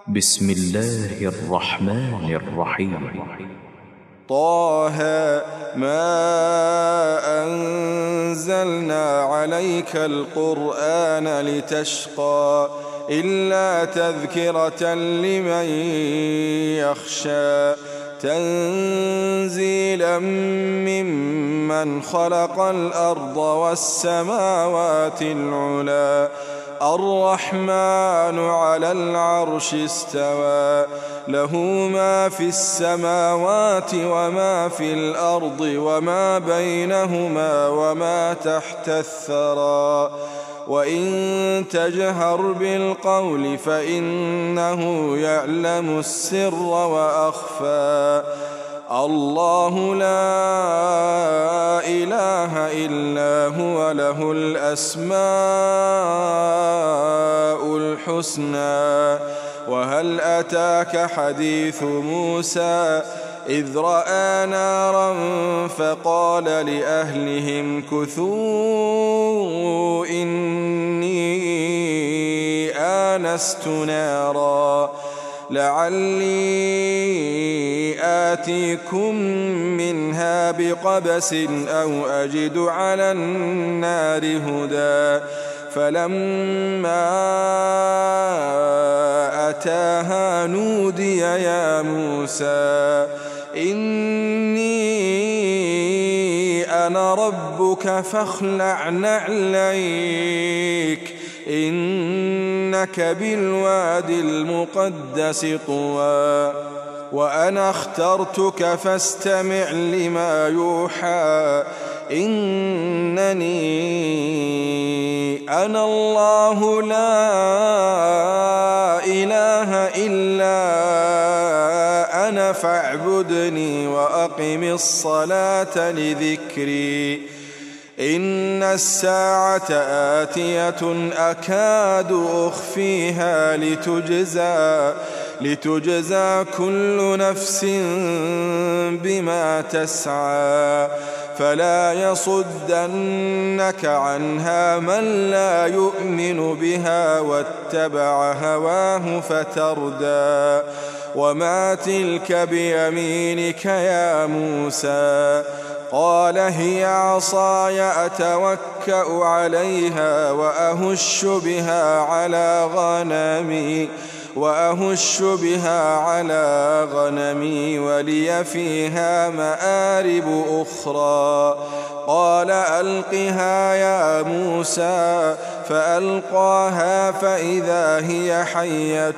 بسم الله الرحمن الرحيم. طه ما أنزلنا عليك القرآن لتشقى إلا تذكرة لمن يخشى تنزيلا ممن خلق الأرض والسماوات العلى الرحمن على العرش استوى له ما في السماوات وما في الأرض وما بينهما وما تحت الثرى وإن تجهر بالقول فإنه يعلم السر وأخفى الله لا إله إلا هو له الأسماء الحسنى وهل أتاك حديث موسى إذ رأى نارا فقال لأهلهم كثوا إني آنست نارا لعلي آتيكم منها بقبس أو أجد على النار هدى فلما أتاها نودي يا موسى إني أنا ربك فاخلع نعليك إنك بالواد المقدس طوى وأنا اخترتك فاستمع لما يوحى إنني أنا الله لا إله إلا أنا فاعبدني وأقم الصلاة لذكري إن الساعة آتية أكاد أخفيها لتجزى كل نفس بما تسعى فلا يصدنك عنها من لا يؤمن بها واتبع هواه فتردى وما تلك بيمينك يا موسى قال هي عصاي أتوكأ عليها وأهش بها على غنمي ولي فيها مآرب أخرى قال ألقها يا موسى فألقاها فإذا هي حية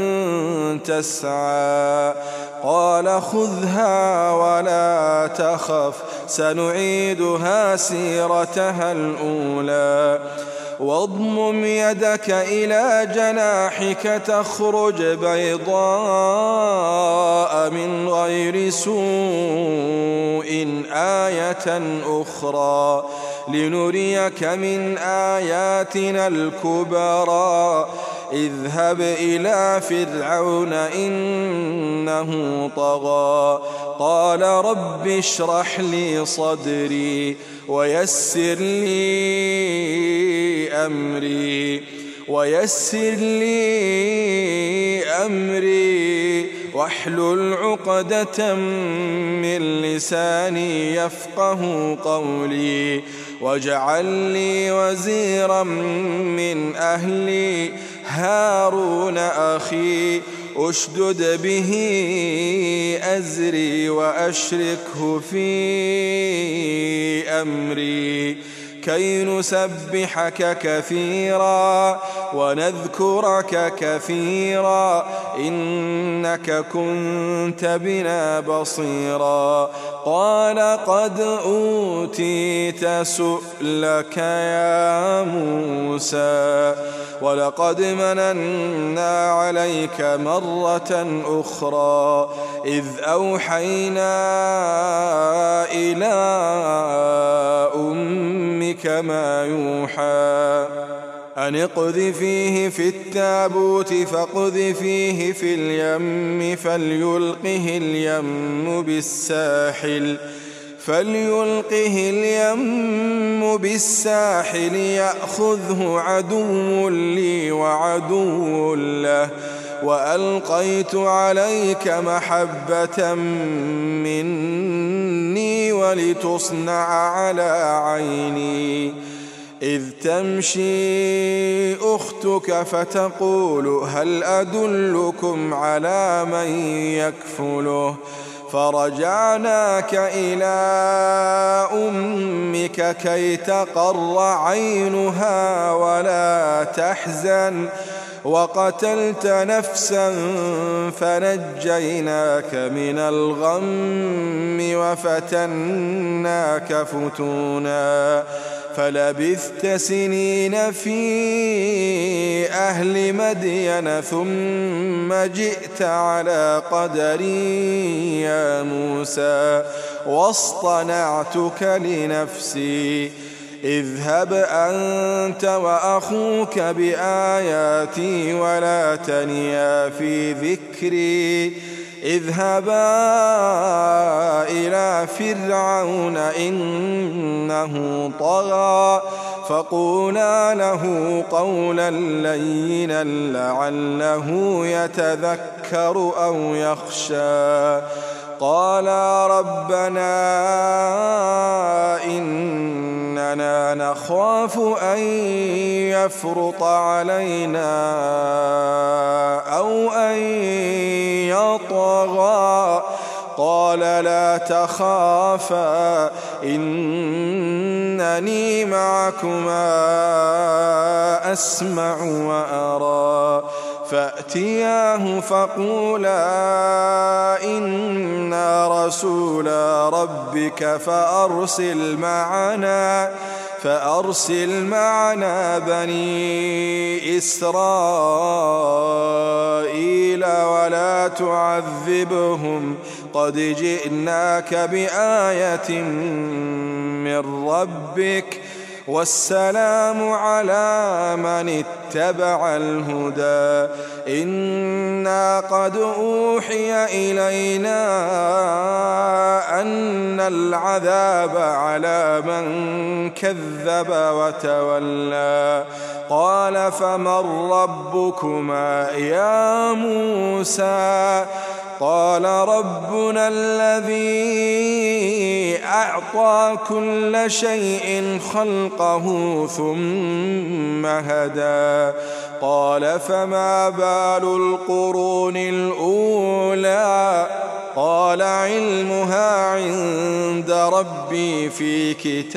تسعى قال خذها ولا تخف سنعيدها سيرتها الأولى واضمم يدك إلى جناحك تخرج بيضاء من غير سوء آية أخرى لنريك من آياتنا الكبرى اذهب إلى فرعون إنه طغى قال رب اشرح لي صدري ويسر لي أمري واحلل عقدة من لساني يفقه قولي واجعل لي وزيرا من أهلي هارون أخي أشدد به أزري وأشركه في أمري كي نسبحك كثيرا ونذكرك كثيرا إنك كنت بنا بصيرا قال قد أوتيت سؤلك يا موسى ولقد مننا عليك مرة أخرى إذ أوحينا إلى أمك ما يوحى أن اقذفيه في التابوت فاقذفيه في اليم فليلقه اليم بالساحل يأخذه عدو لي وعدو له وألقيت عليك محبة مني ولتصنع على عيني إذ تمشي أختك فتقول هل أدلكم على من يكفله فرجعناك إلى أمك كي تقر عينها ولا تحزن وقتلت نفسا فنجيناك من الغم وفتناك فتونا فلبثت سنين في أهل مدين ثم جئت على قدري يا موسى واصطنعتك لنفسي اذهب أنت وأخوك بآياتي ولا تنيا في ذكري اذهبا إلى فرعون إنه طغى فقولا له قولا لينا لعله يتذكر أو يخشى قالا ربنا إننا نخاف أن يفرط علينا أو أن يطغى قال لا تخافا إنني معكما أسمع وأرى فأتياه فقولا إنا رسولا ربك فأرسل معنا بني إسرائيل ولا تعذبهم قد جئناك بآية من ربك والسلام على من اتبع الهدى إنا قد أوحي إلينا أن العذاب على من كذب وتولى قال فمن ربكما يا موسى قال ربنا الذي أعطى كل شيء خلقه ثم هدى قال فما بال القرون الأولى قال علمها عند ربي في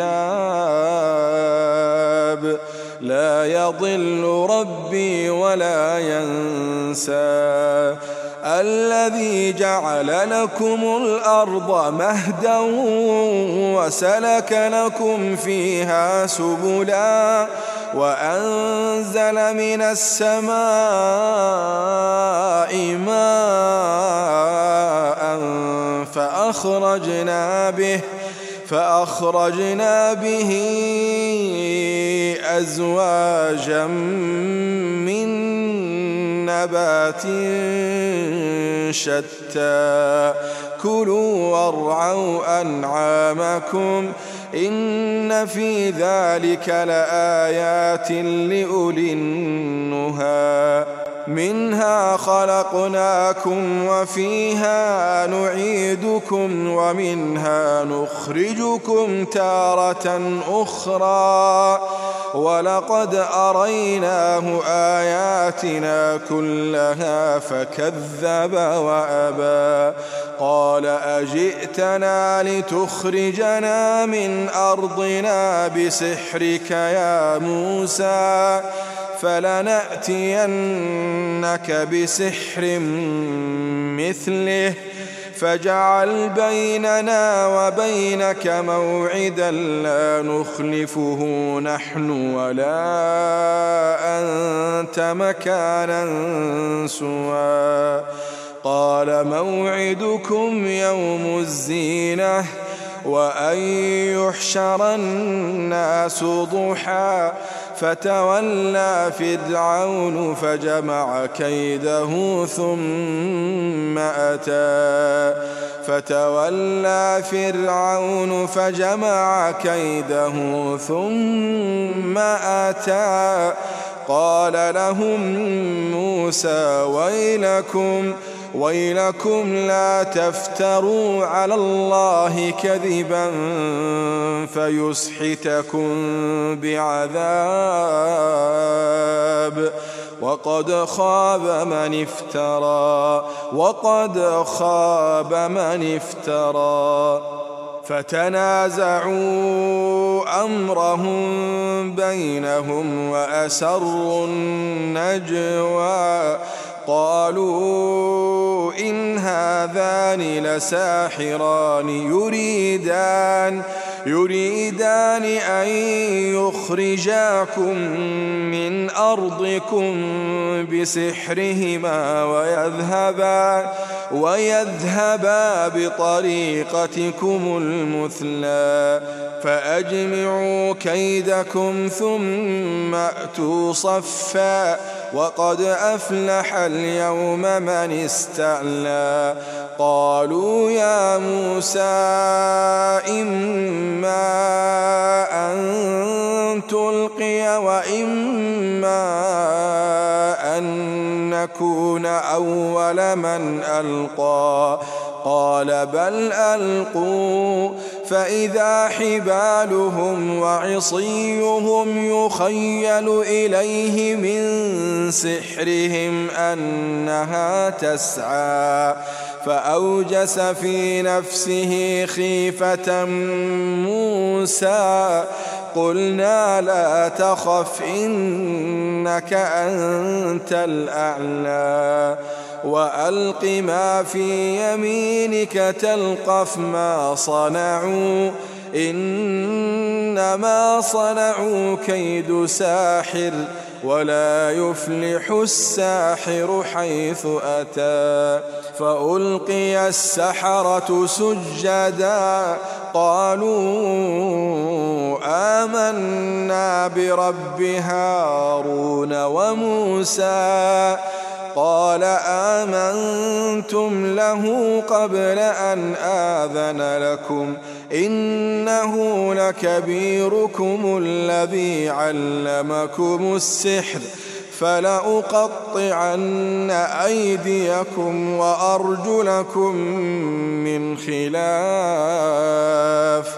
كتاب لا يضل ربي ولا ينسى الذي جعل لكم الأرض مهدا وسلك لكم فيها سبلا وأنزل من السماء ماء فأخرجنا به أزواجا من نبات شتى كلوا وارعوا أنعامكم إن في ذلك لآيات لأولي النهى منها خلقناكم وفيها نعيدكم ومنها نخرجكم تارة أخرى ولقد أريناه آياتنا كلها فكذب وأبى قال أجئتنا لتخرجنا من أرضنا بسحرك يا موسى فلنأتينك بسحر مثله فاجعل بيننا وبينك موعدا لا نخلفه نحن ولا أنت مكانا سوى قال موعدكم يوم الزينة وأن يحشر الناس ضحى فتولى فرعون فجمع كيده ثم أتى قال لهم موسى ويلكم لا تفتروا على الله كذبا فيسحتكم بعذاب وقد خاب من افترى فتنازعوا أمرهم بينهم وأسروا النجوى قالوا إن هذان لساحران يريدان أن يخرجاكم من أرضكم بسحرهما ويذهبا بطريقتكم المثلى فأجمعوا كيدكم ثم أتوا صفا وقد أفلح اليوم من استعلى قالوا يا موسى إما أن تلقي وإما أن نكون أول من ألقى قال بل ألقوا فإذا حبالهم وعصيهم يخيل إليه من سحرهم أنها تسعى فأوجس في نفسه خيفة موسى قلنا لا تخف إنك أنت الأعلى وألق ما في يمينك تلقف ما صنعوا إنما صنعوا كيد ساحر ولا يفلح الساحر حيث أتى فألقي السحرة سجدا قالوا آمنا برب هارون وموسى قال آمنتم له قبل أن آذن لكم إنه لكبيركم الذي علمكم السحر فلأقطعن أيديكم وأرجلكم من خلاف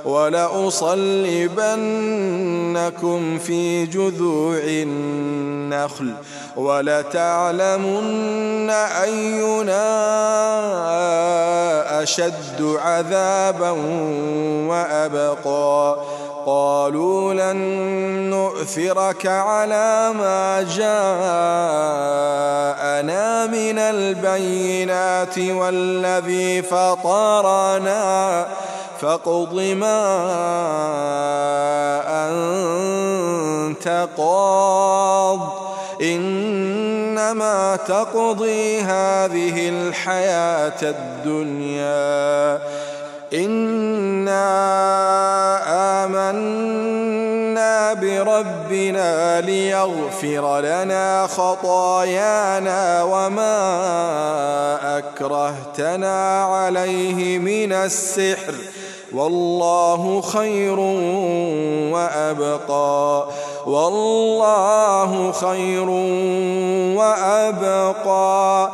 ولأصلبنكم في جذوع النخل ولتعلمن أينا أشد عذابا وأبقى قالوا لن نؤثرك على ما جاءنا من البينات والذي فطرنا فاقض ما أنت قاض إنما تقضي هذه الحياة الدنيا إنا آمنا بربنا ليغفر لنا خطايانا وما أكرهتنا عليه من السحر والله خير وأبقى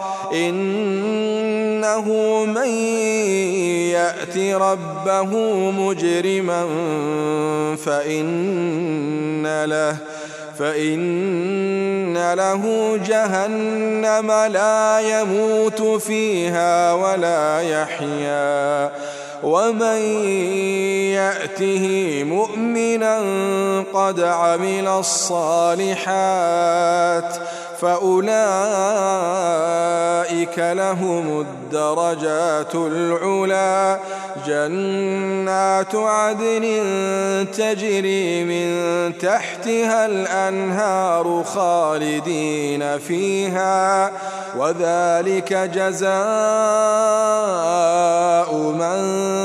إنه من يأت ربه مجرما فإن له جهنم لا يموت فيها ولا يحيا ومن يأته مؤمنا قد عمل الصالحات فأولئك لهم الدرجات العلى جنات عدن تجري من تحتها الأنهار خالدين فيها وذلك جزاء من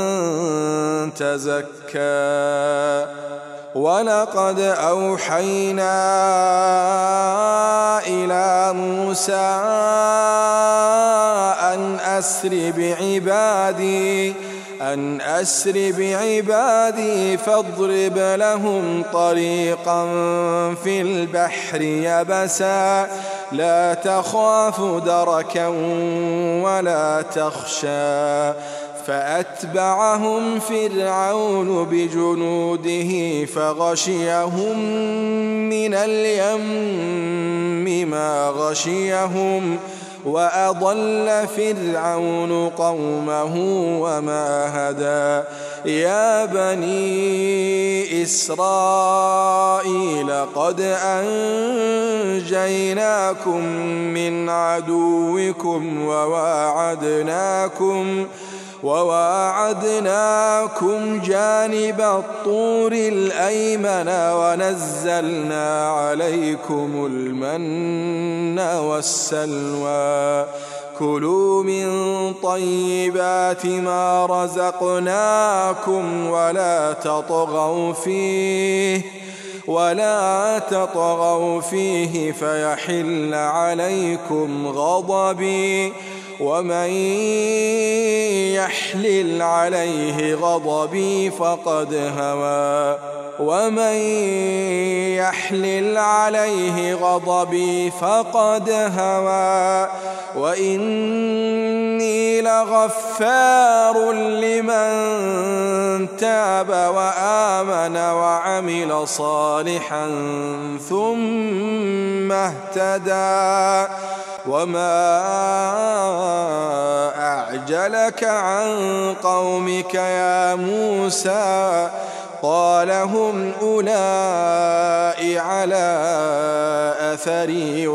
تزكى ولقد أوحينا إلى موسى أن أسر بعبادي أن أسر بعبادي فاضرب لهم طريقا في البحر يبسا لا تخاف دركا ولا تخشى فأتبعهم فرعون بجنوده فغشيهم من اليم ما غشيهم وأضل فرعون قومه وما هدى يا بني إسرائيل قد أنجيناكم من عدوكم وواعدناكم جانب الطور الأيمن ونزلنا عليكم المن والسلوى كلوا من طيبات ما رزقناكم ولا تطغوا فيه فيحل عليكم غضبي ومن يحلل عليه غضبي فقد هوى وإني لغفار لمن تاب وآمن وعمل صالحا ثم اهتدى وما أعجلك عن قومك يا موسى قال هم أولئك على أثري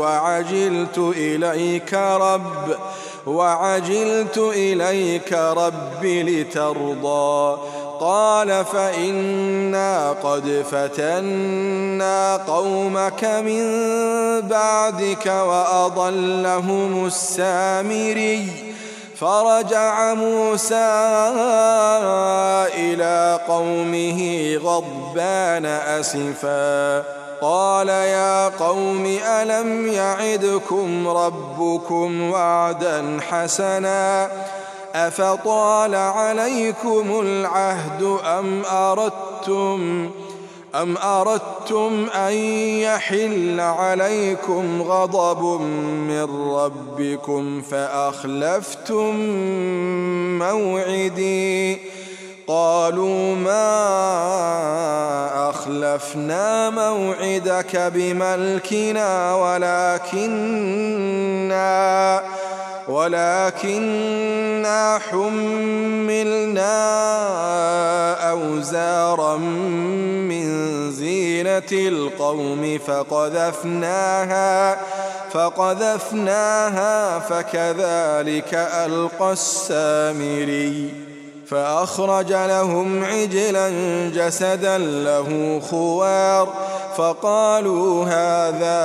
وعجلت إليك رب لترضى قال فإنا قد فتنا قومك من بعدك وأضلهم السامري فرجع موسى إلى قومه غضبان أسفا قال يا قوم ألم يعدكم ربكم وعدا حسنا أفطال عليكم العهد أم أردتم أن يحل عليكم غضب من ربكم فأخلفتم موعدي قالوا ما أخلفنا موعدك بملكنا ولكننا حملنا أوزارا من زينة القوم فقذفناها فكذلك ألقى السامري فأخرج لهم عجلا جسدا له خوار فقالوا هذا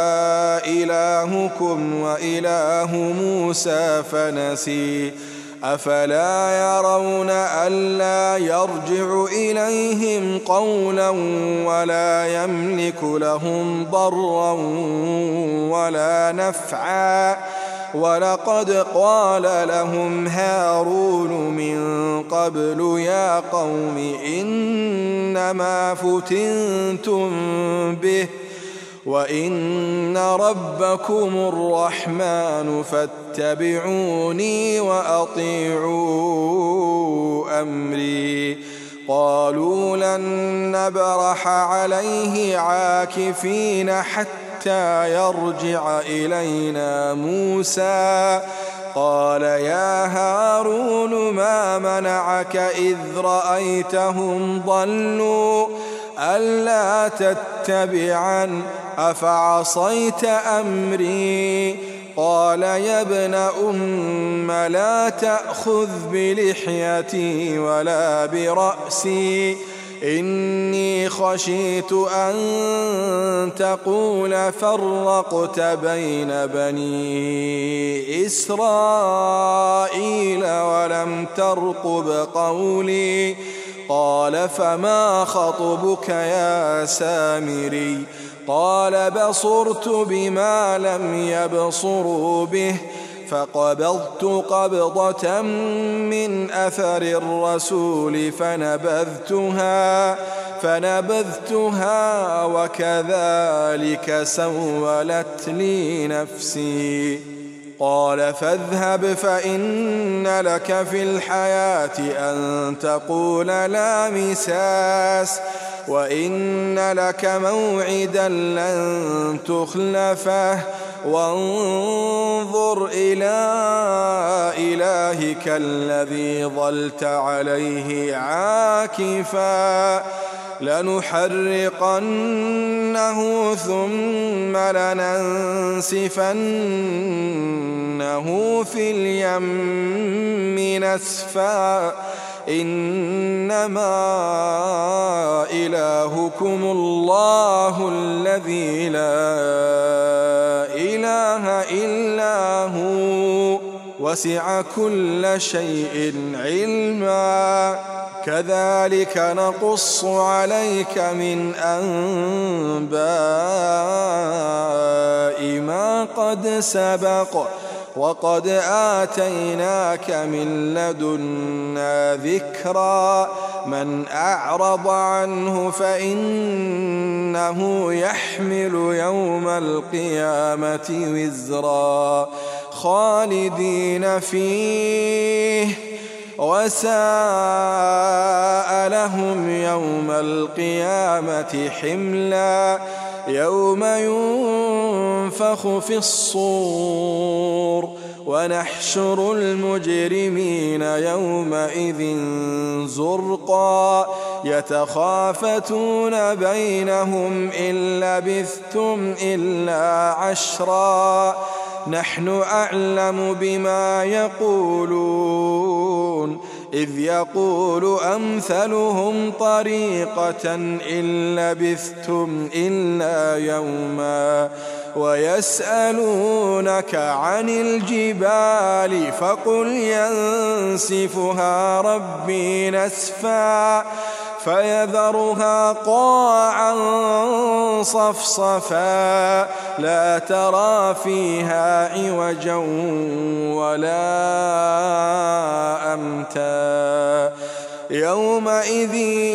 إلهكم وإله موسى فنسي أفلا يرون ألا يرجع إليهم قولا ولا يملك لهم ضرا ولا نفعا ولقد قال لهم هارون من قبل يا قوم إنما فتنتم به وإن ربكم الرحمن فاتبعوني وأطيعوا أمري قالوا لن نبرح عليه عاكفين حتى يرجع إلينا موسى قال يا هارون ما منعك إذ رأيتهم ضلوا ألا تتبعن أفعصيت أمري قال يا ابن أم لا تأخذ بلحيتي ولا برأسي إني خشيت أن تقول فرقت بين بني إسرائيل ولم ترقب قولي قال فما خطبك يا سامري قال بصرت بما لم يبصروا به فقبضت قبضة من أثر الرسول فنبذتها وكذلك سولت لي نفسي. قال فاذهب فإن لك في الحياة أن تقول لا مساس وإن لك موعدا لن تخلفه وانظر إلى إلهك الذي ظلت عليه عاكفا لنحرقنه ثم لننسفنه في اليم نسفا إنما إلهكم الله الذي لا إله إلا هو وسع كل شيء علما كذلك نقص عليك من أنباء ما قد سبق وقد آتيناك من لدنا ذكرا من أعرض عنه فإنه يحمل يوم القيامة وزرا خالدين فيه وساء لهم يوم القيامة حملا يوم ينفخ في الصور ونحشر المجرمين يومئذ زرقا يتخافتون بينهم إن لبثتم إلا عشرا نحن أعلم بما يقولون إذ يقول أمثلهم طريقة إن لبثتم إلا يوما ويسألونك عن الجبال فقل ينسفها ربي نسفا فيذرها قاعا صفصفا لا ترى فيها عوجا ولا أمتا يومئذ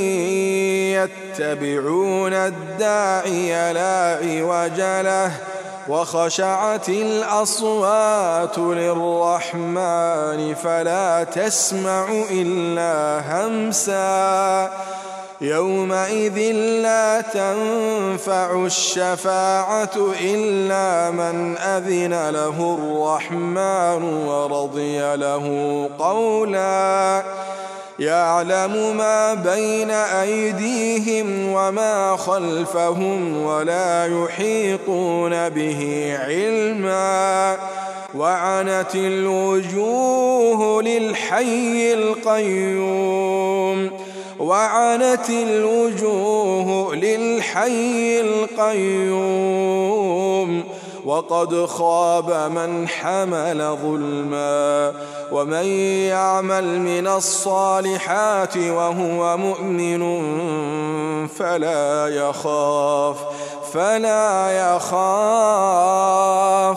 يتبعون الداعي لا عوج له وخشعت الأصوات للرحمن فلا تسمع إلا همسا يومئذ لا تنفع الشفاعة إلا من أذن له الرحمن ورضي له قولا يعلم ما بين أيديهم وما خلفهم ولا يحيطون به علما وعنت الوجوه للحي القيوم وقد خاب من حمل ظلما ومن يعمل من الصالحات وهو مؤمن فلا يخاف